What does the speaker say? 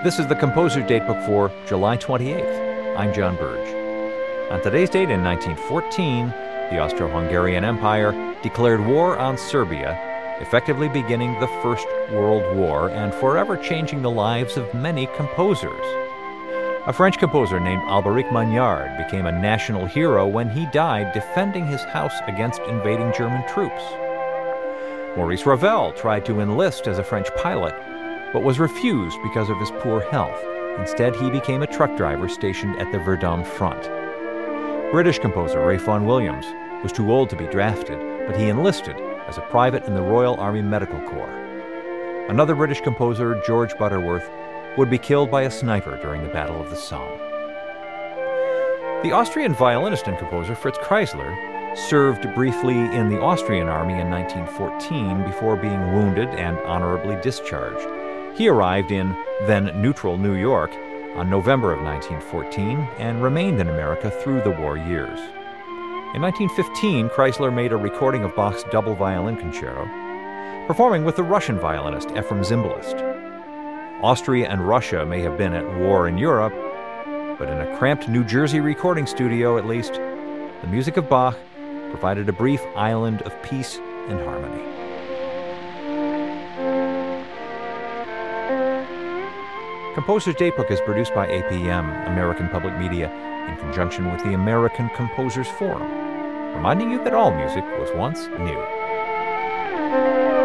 This is the Composer's Datebook for July 28th. I'm John Burge. On today's date in 1914, the Austro-Hungarian Empire declared war on Serbia, effectively beginning the First World War and forever changing the lives of many composers. A French composer named Alberic Magnard became a national hero when he died defending his house against invading German troops. Maurice Ravel tried to enlist as a French pilot, but was refused because of his poor health. Instead, he became a truck driver stationed at the Verdun front. British composer Ralph Vaughan Williams was too old to be drafted, but he enlisted as a private in the Royal Army Medical Corps. Another British composer, George Butterworth, would be killed by a sniper during the Battle of the Somme. The Austrian violinist and composer Fritz Kreisler served briefly in the Austrian army in 1914 before being wounded and honorably discharged. He arrived in then-neutral New York on November of 1914 and remained in America through the war years. In 1915, Kreisler made a recording of Bach's double violin concerto, performing with the Russian violinist Efrem Zimbalist. Austria and Russia may have been at war in Europe, but in a cramped New Jersey recording studio, at least, the music of Bach provided a brief island of peace and harmony. Composer's Datebook is produced by APM, American Public Media, in conjunction with the American Composers Forum, reminding you that all music was once new.